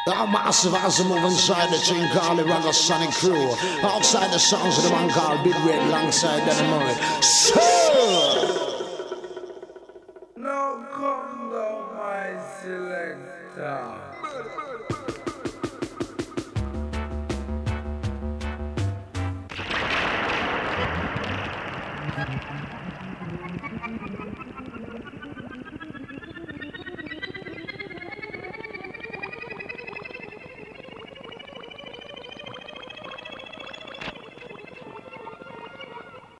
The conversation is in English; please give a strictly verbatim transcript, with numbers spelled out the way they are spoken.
I'm massive as I move inside the Tringali Ragga Sonic crew. Outside the sounds of the man called Big Red alongside Danny Murray. Sir! No condo, my selector.